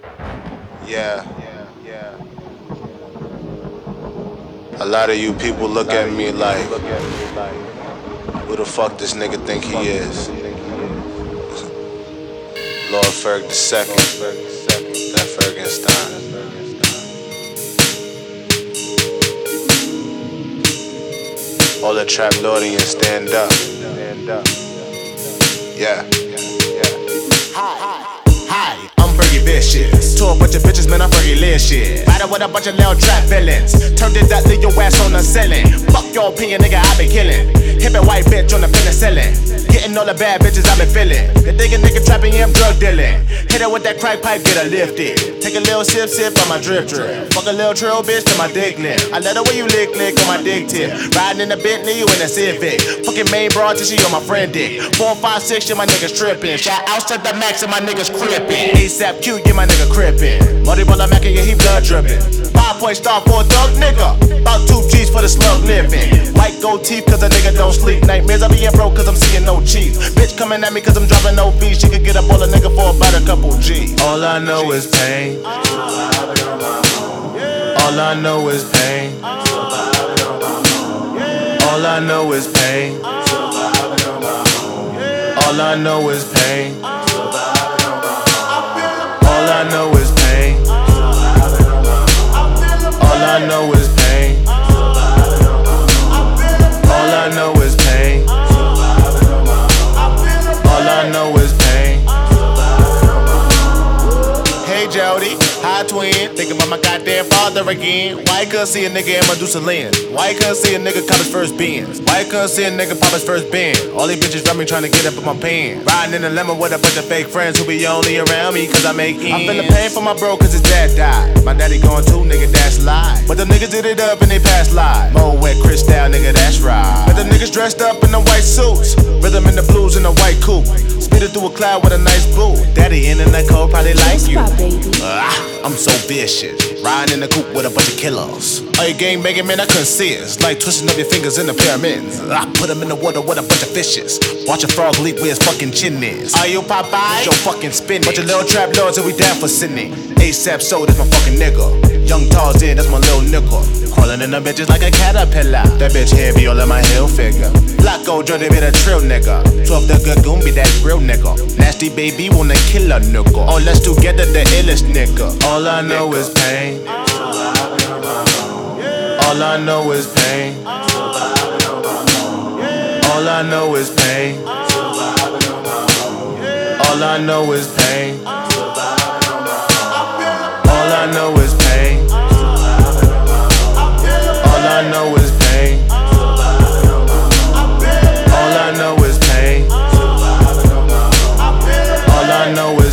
Yeah. A lot of you people look at me like, who the fuck this nigga think he is? Lord Ferg II, that Fergenstein. All the trapped audience, stand up. Yeah. Hi, I'm Fergie Vicious. To a bunch of bitches, man, I'm Fergie Licious. Battle with a bunch of little trap villains. Turned it up, leave your ass on the ceiling. Fuck your opinion, nigga, I been killing. Hippin' white bitch on the penicillin. Getting all the bad bitches I been feeling. They think a nigga trapping, yeah, I'm drug dealing. Hit her with that crack pipe, get her lifted. Take a little sip on my drip. Fuck a little trail bitch to my dick nip. I let her way you lick on my dick tip. Riding in the Bentley, you in a Civic. Fucking main broad till she on my friend dick. 4, 5, 6, yeah, my niggas trippin'. Shout out to the max and my niggas crippin'. ASAP Q, yeah, my nigga crippin'. Muddy brother Mac, yeah, he blood drippin'. 5-point star for a thug nigga. About 2 G's for the slug living. White gold teeth cause a nigga don't sleep. Nightmares I being broke cause I'm seeing no cheese. Bitch coming at me cause I'm dropping no fees. She could get up on a nigga for about a couple G's. All I know is pain. All I know is pain. All I know is pain. All I know is pain. All I know is pain. All I know is pain. All I know is pain. All I know is pain. Hey Jody, hi twin. Thinking about my goddamn father again. Why you couldn't see a nigga in Medusa lens? Why you couldn't see a nigga cop his first Benz? Why you couldn't see a nigga pop his first Benz? All these bitches around me trying to get up in my pants. Riding in a limo with a bunch of fake friends who be only around me cause I make ends. I feel the pain for my bro cause his dad died. My daddy going too, nigga, that's lie. But the niggas did it up and they passed live. Mo wet Cristal, nigga, that's right. But the niggas dressed up in the white suits. Rhythm in the blues in the white coupe. Speeding through a cloud with a nice boo. Daddy in the cold probably like you. I'm so vicious. Riding in the coupe with a bunch of killers. All your gang banging, man, I couldn't see us. Like twisting up your fingers in the pyramids. I put them in the water with a bunch of fishes. Watch a frog leap where his fucking chin is. Are you Popeye? With your fucking spinach. Bunch of little trap lords and we down for Sydney. ASAP Soul, that's my fucking nigga. Young Tarzan, that's my little nickel. Crawling in the bitches like a caterpillar. That bitch heavy all in my heel figure. Black gold Jordan be the trill nigga. 12 the Gagoon be that real nigga. Nasty baby wanna kill a nigga. All us together the illest nigga. All I know is pain. All I know is pain. All I know is pain. All I know is pain. All I know is pain. All I know is pain. All I know is pain. All I know is